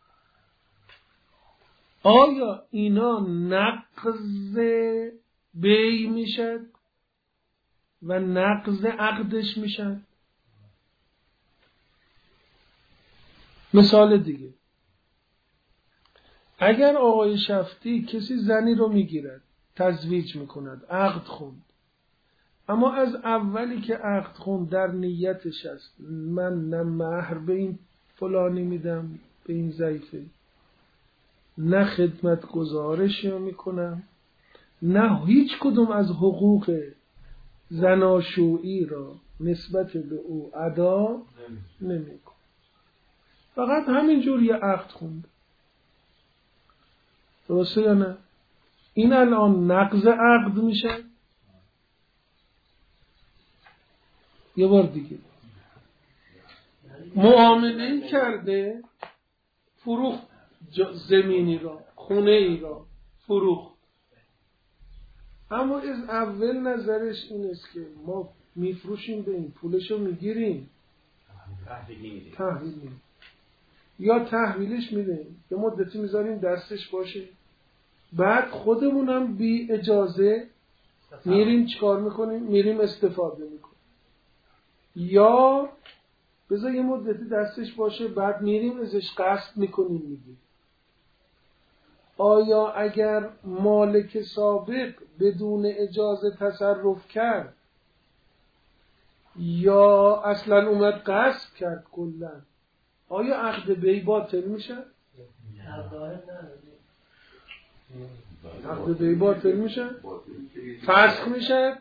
آیا اینا نقض بیع میشد و نقض عقدش میشد؟ مثال دیگه، اگر آقای شفتی کسی زنی رو میگیرد تزویج میکند، عقد خوند، اما از اولی که عقد خوند در نیتش است من نه مهر به این فلانی میدم به این ضعیفه، نه خدمت گزارش میکنم، نه هیچ کدوم از حقوق زناشویی را نسبت به او ادا نمیکنم، فقط همینجور یه عقد خوند. درسته یا نه؟ این الان نقض عقد میشه. یه بار دیگه معامله کرده، فروخت زمینی را، خونه ای را فروخت، اما از اول نظرش این است که ما میفروشیم به این، پولشو میگیریم، تحویل یا تحویلش میدیم یه مدتی میذاریم دستش باشه، بعد خودمونم بی اجازه میریم چیکار میکنیم؟ میریم استفاده میکنیم. یا بذار یه مدتی دستش باشه بعد میریم ازش قصد میکنیم میگیم. آیا اگر مالک سابق بدون اجازه تصرف کرد یا اصلا اومد غصب کرد کلا، آیا عقد بی باطل میشه؟ عقد بی باطل میشه؟ فسخ میشه؟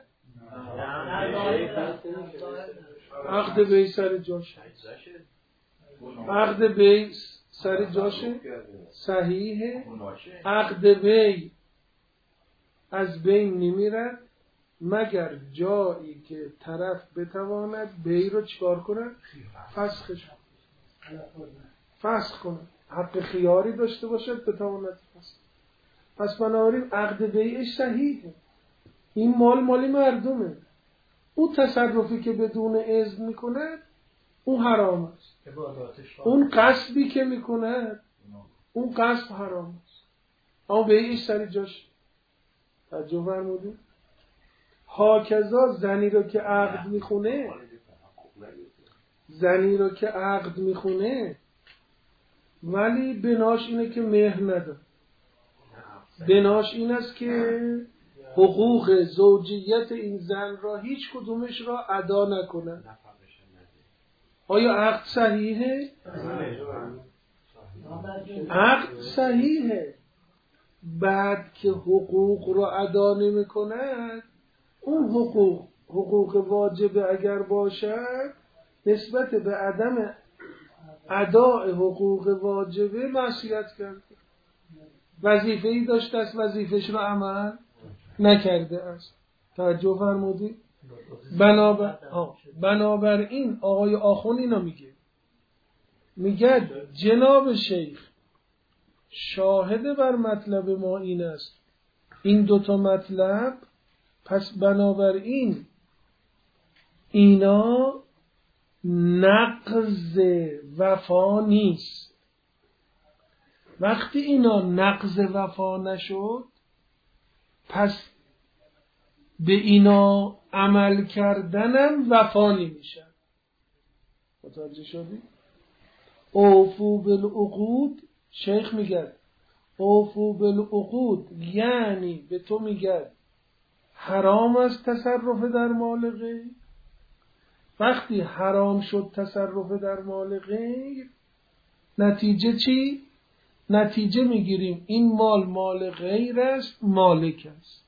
عقد بی سر جاشه. عقد بی سر جاشه صحیحه. عقد بی از بین نمیرد مگر جایی که طرف بتواند بی رو چکار کنه؟ فسخ کنه، حق خیاری داشته باشد بتواند فسخ. پس بنابراین عقد بیعش صحیحه. این مال مردمه. اون تصرفی که بدون اذن میکنه اون حرام است. اون غصبی که میکنه اون غصب حرام است. اما بیعش سر جاش. توجه فرمودید؟ هاکذا زنی رو که عقد میخونه ولی بناش اینه که مهر نداره. بناش این است که حقوق زوجیت این زن را هیچ کدومش را ادا نکنه. آیا عقد صحیحه؟ عقد صحیحه. بعد که حقوق را ادا نمی کند، اون حقوق واجبه اگر باشد نسبت به عدم اداء حقوق واجبه معصیت کرده. وظیفه‌ای داشته است وظیفه‌اش را عمل نکرده است. توجه فرمودید؟ بنابراین آقای آخوند اینو میگه جناب شیخ شاهد بر مطلب ما این است، این دوتا مطلب، پس بنابراین اینا نقض وفا نیست. وقتی اینا نقض وفا نشد پس به اینا عمل کردنم وفا نمیشه. متوجه شدی؟ اوفو بالعقود، شیخ میگه اوفو بالعقود یعنی به تو میگه حرام است تصرف در مال غیر. وقتی حرام شد تصرف در مال غیر، نتیجه چی؟ نتیجه میگیریم این مال غیر است، مالک است.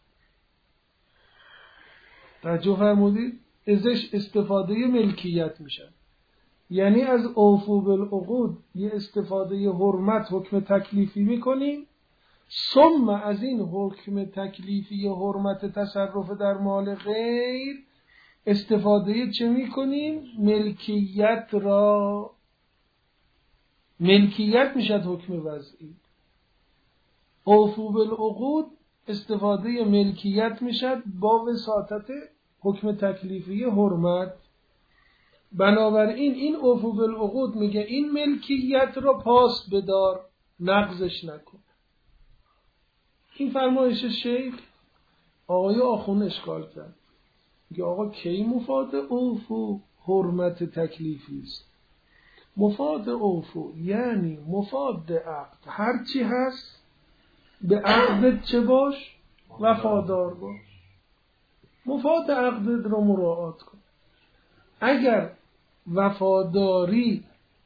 توجه فرمودید؟ ازش استفاده ملکیت میشه. یعنی از اوفو بالعقود یه استفاده حرمت حکم تکلیفی میکنیم، ثم از این حکم تکلیفی حرمت تصرف در مال غیر استفاده چه میکنیم؟ ملکیت را. ملکیت میشد حکم وضعی. اوفو بالعقود استفاده ملکیت میشد با وساطت حکم تکلیفی حرمت. بنابراین این اوفو بالعقود میگه این ملکیت را پاس بدار، نقضش نکن. این فرمایش شیخ آقای آخوند اشکال کرد. میگه آقا کی مفاد اوفو حرمت تکلیفی است؟ مفاد اوفو یعنی مفاد عقد، هرچی هست به عقدت چه باش؟ وفادار باش. مفاد عقدت رو مراعات کن. اگر وفاداری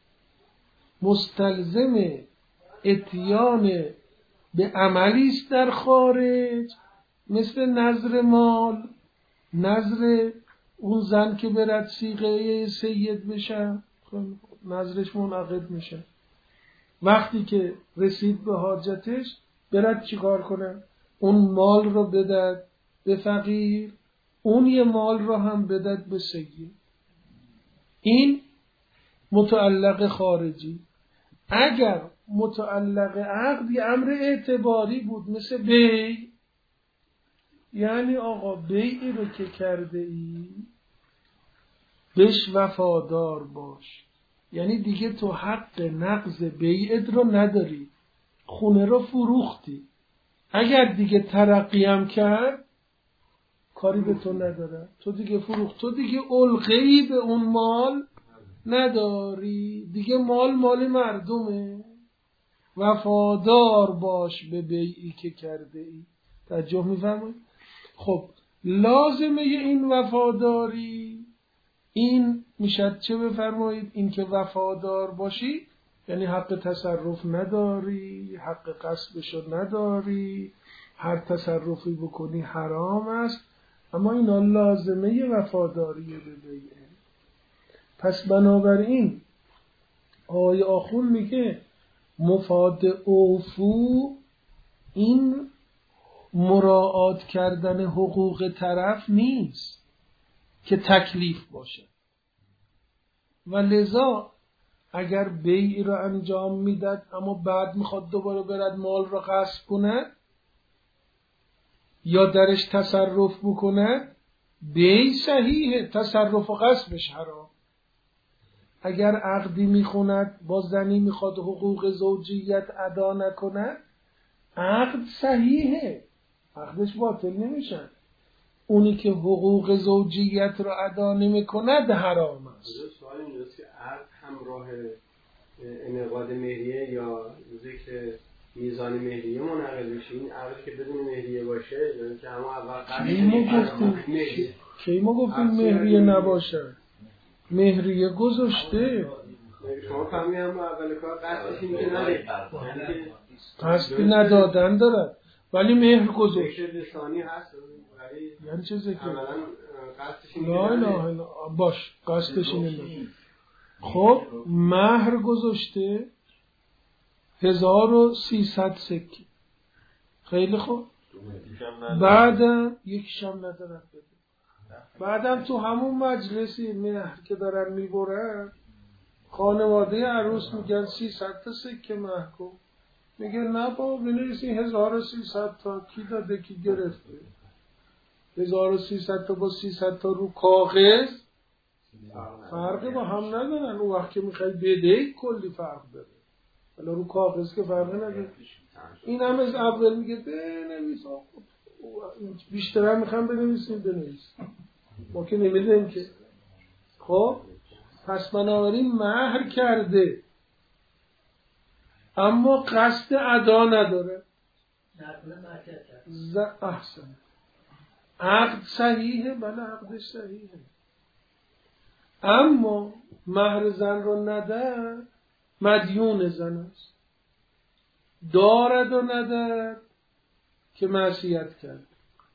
مستلزم اتیان به عملی است در خارج، مثل نذر مال، نذر اون زن که برد صیغه سید بشه، نذرش منعقد میشه. وقتی که رسید به حاجتش برد چیکار کنه؟ اون مال رو بدد به فقیر، اون یه مال رو هم بدد به سید. این متعلق خارجی. اگر متعلق عقد یه امر اعتباری بود مثل بی، یعنی آقا بیعی رو که کرده ای بهش وفادار باش. یعنی دیگه تو حق نقض بیعت رو نداری، خونه رو فروختی، اگر دیگه ترقی هم کرد کاری به تو نداره، تو دیگه فروخت، تو دیگه علقه‌ای به اون مال نداری، دیگه مال مردمه. وفادار باش به بیعی که کرده ای. توجه می‌فرمایید؟ خب لازمه این وفاداری این میشد چه بفرمایید؟ این که وفادار باشی یعنی حق تصرف نداری، حق غصبشو نداری، هر تصرفی بکنی حرام است، اما اینا لازمه وفاداری به بیعه. پس بنابراین آقای آخون میگه مفاد اوفو این مراعات کردن حقوق طرف نیست که تکلیف باشه، و لذا اگر بیعی رو انجام میداد اما بعد میخواد دوباره برد مال رو غصب کند یا درش تصرف بکند، بیع صحیحه، تصرف و غصبش حرام. اگر عقدی میخوند با زنی میخواد حقوق زوجیت ادا نکند، عقد صحیحه، عقدش باطل نمیشن. اونی که حقوق زوجیت رو ادا نمیکند حرام است. سوال اینجاست که عقد همراه انعقاد مهریه یا ذکر میزان مهریه منعقد میشه؟ این عقد که بدون مهریه باشه یعنی که همون اول کی ما گفتیم مهریه نباشه؟ مهریه گذاشته. شما فهمی هم اول کار قصدش اینه که ندید، قصد ندادن دارد ولی مهر گذاشت. ذکر لسانی هست یعنی چه ذکر؟ عملاً قصدش اینه نه باش، قصدش اینه. خب مهر گذاشته 1300 سکه، خیلی خوب. بعدم یکیشم ندارن بده. بعدم تو همون مجلسی مهر که دارن میبرن خانواده عروس میگن 300 تا سکه مهر کن، میگه نه بابا بنویسی 1300 تا، کی داده کی گرفته؟ 1300 تا با 300 تا رو کاغذ فرقی با هم ندارن. اون وقت که میخوای بده کلی فرق داره، ولی رو کاغذ که فرقی نداره. این هم از اول میگه بنویس، بیشتر هم میخوام بنویسیم بنویس، ما که نمیدونیم که. خب پس بنابراین مهر کرده اما قصد ادا نداره. احسن، عقد صحیحه، بله عقدش صحیحه، اما مهر زن رو نده مدیون زن است، دارد و ندارد که معصیت کرد،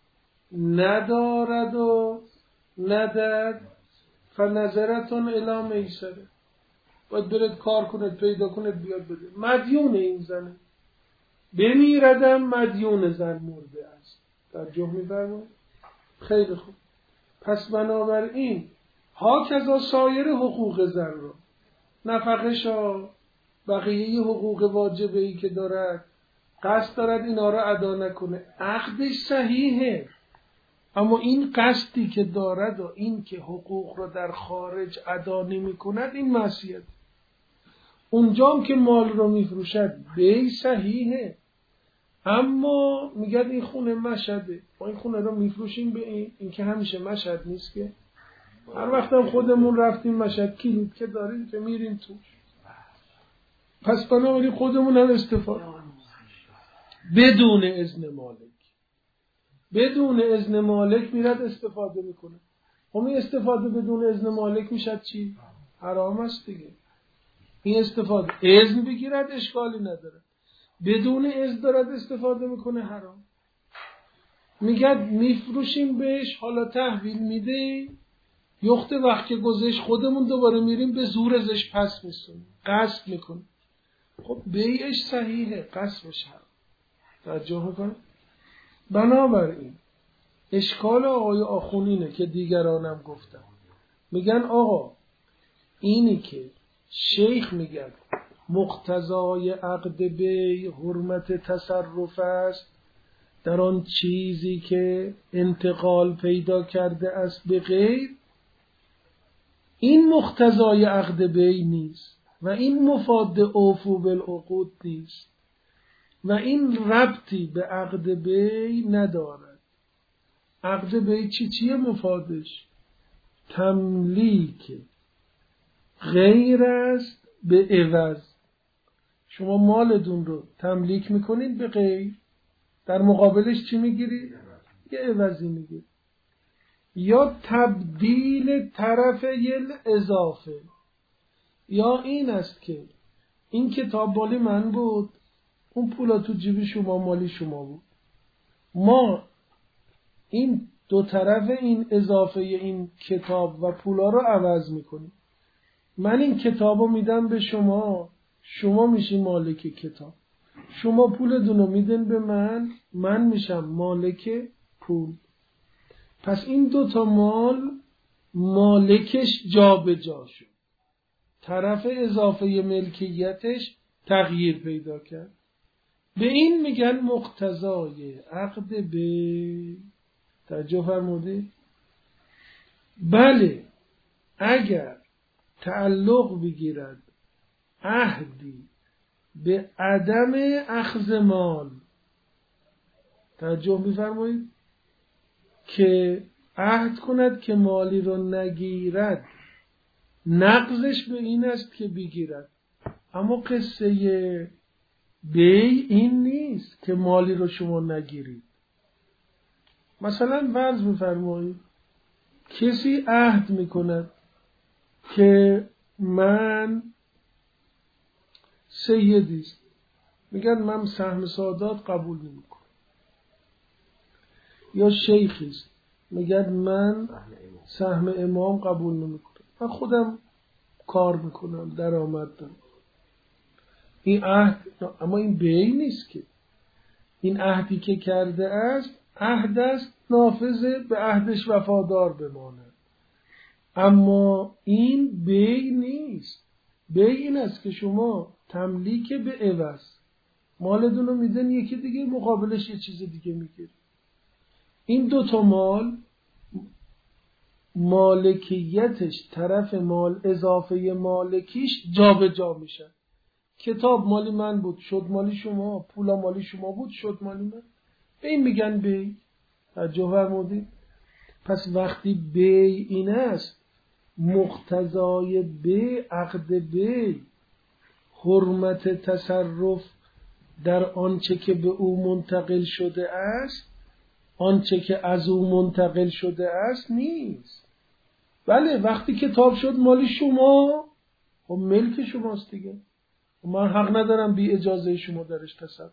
ندارد و ندارد فنظرتون الی میسره، باید برد کار کند پیدا کند بیاد بده، مدیون این زنه، بمیردم مدیون زن مرده است. توجه می‌فرمایید؟ خیلی خوب. پس بنابراین هاکذا سایر حقوق زن رو، نفقه‌شا، بقیه حقوق واجبه‌ای که دارد، قصد دارد اینا رو ادا نکنه، عقدش صحیحه، اما این قصدی که دارد و این که حقوق رو در خارج ادا نمی کند این معصیت. اونجام که مال رو میفروشد بیع صحیحه، اما میگد این خونه مشهده، ما این خونه رو میفروشیم به این که همیشه مشهد نیست که، هر وقت هم خودمون رفتیم مشهد کلید که داریم که میریم توش. پس بنابراین خودمون هم استفاده بدون اذن مالک میرد استفاده میکنه. این استفاده بدون اذن مالک میشد چی؟ حرام است دیگه. این استفاده اذن بگیرد اشکالی نداره، بدون اذن دارد استفاده میکنه حرام. میگد میفروشیم بهش، حالا تحویل میده، یخت وقت که گذشت خودمون دوباره میریم به زور ازش پس میسونیم، قصد میکنیم. خب بیعش صحیحه، قصدش حرام. توجه میکنه؟ بنابراین اشکال آقای آخونینه که دیگرانم گفتن، میگن آقا اینی که شیخ میگن مقتضای عقد بیع حرمت تصرف است، در آن چیزی که انتقال پیدا کرده است به غیر، این مقتضای عقد بی نیست و این مفاد اوفو بالعقود نیست و این ربطی به عقد بی ندارد. عقد بی چیه مفادش؟ تملیک غیر است به عوض. شما مالتون رو تملیک میکنید به غیر، در مقابلش چی میگیرید؟ یه عوضی میگیرید. یا تبدیل طرف اضافه، یا این است که این کتاب مالی من بود، اون پولا تو جیب شما مالی شما بود، ما این دو طرف این اضافه این کتاب و پولا رو عوض میکنیم. من این کتاب رو میدم به شما، شما میشی مالک کتاب، شما پولتون رو میدن به من، من میشم مالک پول. پس این دوتا مال مالکش جا به جا شد، طرف اضافه ملکیتش تغییر پیدا کرد. به این میگن مقتضای عقد به. توجه فرمودید؟ بله، اگر تعلق بگیرد عهدی به عدم اخذ مال، توجه بفرمایید، که عهد کند که مالی رو نگیرد، نقضش به این است که بگیرد. اما قصه بی این نیست که مالی رو شما نگیرید. مثلا فرض بفرمایید کسی عهد میکند که من سیدیست، میگن من سهم سادات قبول نمیکنم. یا شیخیست، میگن من سهم امام قبول نمیکنم، من خودم کار میکنم، درآمد دارم. این عهد، اما این بی نیست که. این عهدی که کرده است عهد است، نافذه، به عهدش وفادار بماند. اما این بی نیست. بی این است که شما تملیک به عوض، مالتون رو میدن یکی دیگه، مقابلش یه چیز دیگه میگیره. این دوتا مال مالکیتش طرف مال اضافه مالکیش جا به جا میشه. کتاب مالی من بود شد مالی شما، پولا مالی شما بود شد مالی من. به این میگن بی. توجه فرمودید؟ پس وقتی بی این است، مقتضای بی، عقد بی، حرمت تصرف در آنچه که به او منتقل شده است، آنچه که از او منتقل شده است نیست. بله، وقتی کتاب شد مالی شما، خب ملک شماست دیگه، من حق ندارم بی اجازه شما درش تصرف.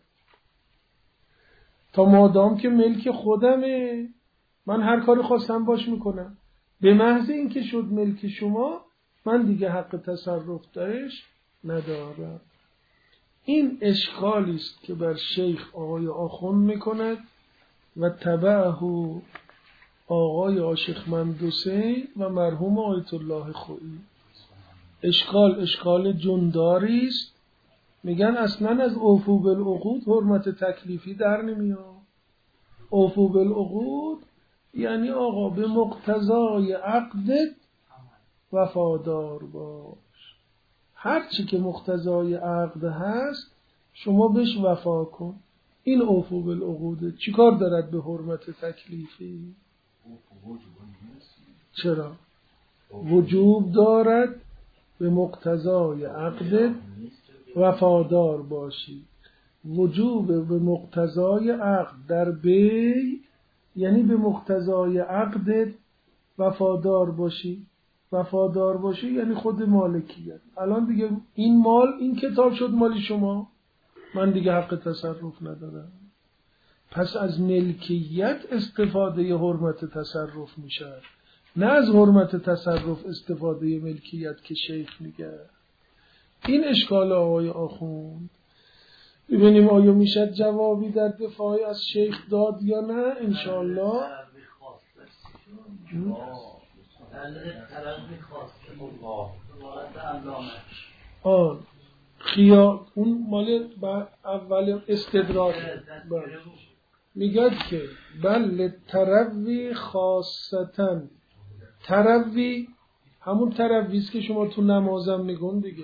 تا مادام که ملک خودمه، من هر کاری خواستم باش میکنم. به محض اینکه شد ملک شما، من دیگه حق تصرف درش ندارم. این اشکالی است که بر شیخ آقای آخوند میکند و تبعه آقای عاشق ممدوسی و مرحوم آیت الله خویی. اشکال جنداری است. میگن اصلا از اوفو بالعقود حرمت تکلیفی در نمیاد. اوفو بالعقود یعنی آقا به مقتضای عقدت وفادار باش. هر چی که مقتضای عقد هست شما بهش وفا کن. این اوفو بالعقوده. چی کار دارد به حرمت تکلیفی؟ چرا؟ وجوب دارد به مقتضای عقدت وفادار باشی. وجوب به مقتضای عقد در بی یعنی به مقتضای عقدت وفادار باشی. وفادار باشی یعنی خود مالکیت. الان دیگه این مال، این کتاب شد مالی شما، من دیگه حق تصرف ندارم. پس از ملکیت استفاده حرمت تصرف میشه، نه از حرمت تصرف استفاده ملکیت که شیخ میگه. این اشکال آقای آخوند. ببینیم آیا میشه جوابی در دفاعی از شیخ داد یا نه. انشاءالله خیال اون مال اول استدراک. میگه که بل تروی خاصتا، تروی همون ترویست که شما تو نمازم میگون دیگه.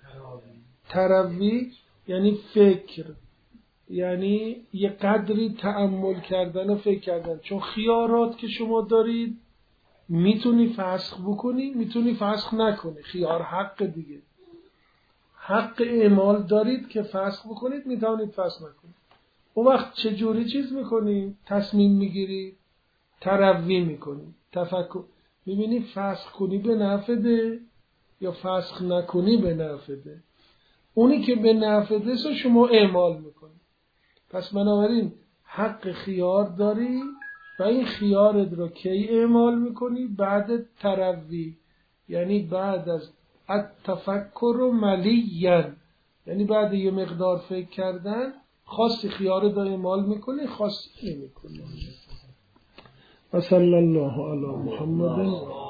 تروی یعنی فکر، یعنی یه قدری تأمل کردن و فکر کردن. چون خیارات که شما دارید میتونی فسخ بکنی، میتونی فسخ نکنی. خیار حق دیگه، حق اعمال دارید که فسخ بکنید، میتونید فسخ نکنید. اون وقت چجوری چیز میکنید؟ تصمیم میگیرید، تروی میکنید، تفکر میبینی فسخ کنی به نفعه یا فسخ نکنی به نفعه. اونی که به نفعه سو شما اعمال میکنید. پس بنابراین حق خیار داری و این خیارت رو کی اعمال میکنی؟ بعد تروی، یعنی بعد از التفکر و ملیین، یعنی بعد یه مقدار فکر کردن خاصی خیارت رو اعمال میکنی، خاصی نمیکنی. و صلی الله علی محمد.